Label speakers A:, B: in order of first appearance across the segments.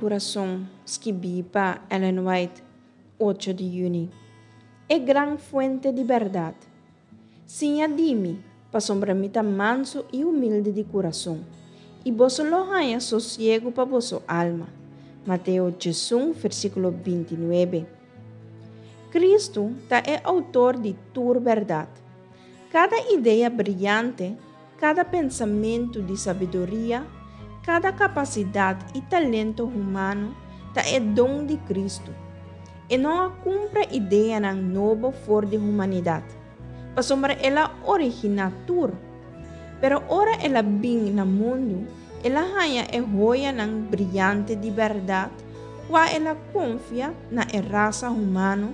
A: coração, escrevi para Ellen White, 8 de junho. É grande fonte de verdade. Sim, dime, para sombramita manso e humilde de coração, e vos lo haya sossego para vossa alma. Mateus 16, versículo 29. Cristo é autor de toda verdade. Cada ideia brilhante, cada pensamento de sabedoria, cada capacidade e talento humano é dom de Cristo. E não há cumpra ideia na nova fora de humanidade. Para sombra ela origina tudo. Pero ora ela vem no mundo, ela hanya é joia nang brilhante de verdade, qua ela confia na raça humana,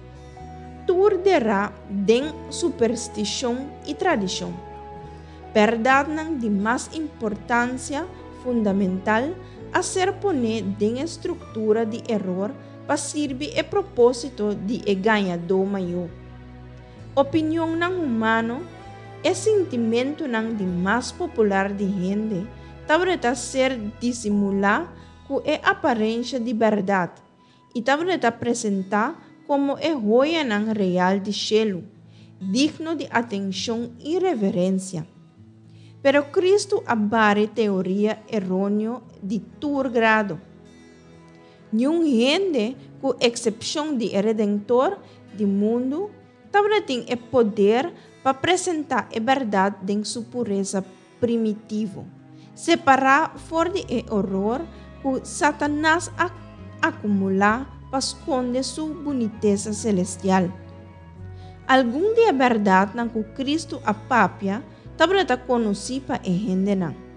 A: turderá den superstição e tradição. Verdade nang de mais importância fundamental a ser poner den estrutura de error para servir a propósito de ganhador maior. Opinião nang humano é sentimento nang de mais popular de gente, talvez ser dissimular com a aparência de verdade e talvez apresentar como a joia nang real de cielo, digno de atenção e reverência. Pero Cristo abare teoria errônea de todo grado. Nenhum gente, com exceção de Redentor do mundo, talvez tem o poder para apresentar a verdade em sua pureza primitiva, separar fora de horror que Satanás acumula para esconder sua boniteza celestial. Algum dia a verdade na que Cristo apapia, talvez conheci para a gente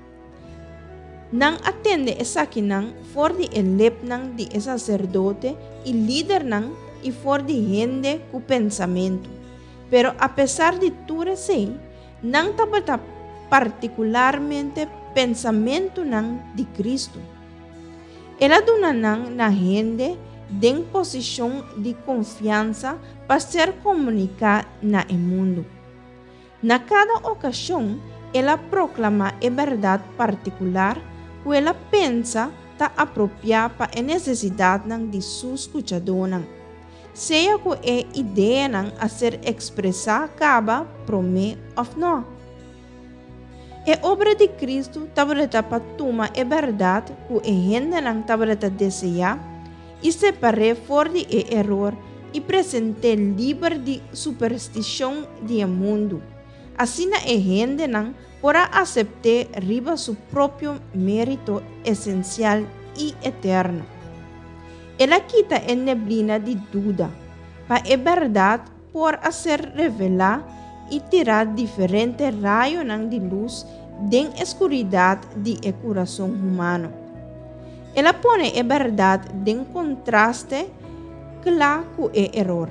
A: não atende essa que não fora de elep não de sacerdote e líder não e fora de gente com pensamento. Pero apesar de tudo isso, não está particularmente pensamento não de Cristo. Ela dona não na gente em posição de confiança para ser comunicada no mundo. Na cada ocasião, ela proclama a verdade particular que ela pensa está apropriada para a necessidade de seus escutadores. Seja que a ideia a ser expressada acaba promê ou não. A obra de Cristo talvez para tomar a verdade que a gente não talvez deseja e separar fora de erro e presentar livre de superstição do mundo. Assim a gente não poderá aceitar riba seu próprio mérito essencial e eterno. Ela quita a neblina de dúvida, para a verdade por ser revelada e tirar diferentes raios de luz da escuridão do coração humano. Ela põe a verdade em contraste claro com o erro,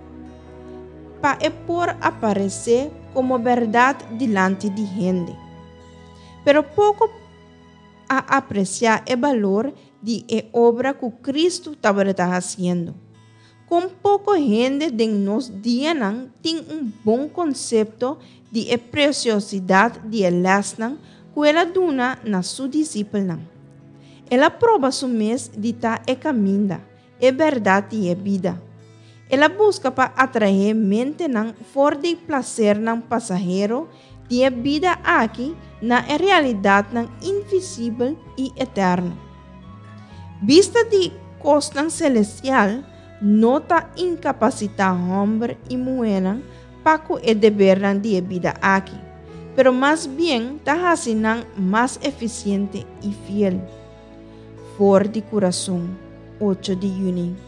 A: para por aparecer como verdade diante de gente. Pero pouco a apreciar o valor de a obra que Cristo estava fazendo. Com pouco gente de nos dias tem bom conceito de a preciosidade de elas que ela dona na sua discípula. Ela prova su mês de estar a caminho, a verdade e a vida. Ela busca para atrair mente fora de prazer passageiro de a vida aqui na realidade invisível e eterna. Vista de costa celestial, nota incapacitar homem e mulher para o dever de a vida aqui, pero mais bem está assim mais eficiente e fiel. Fora de coração, 8 de junho.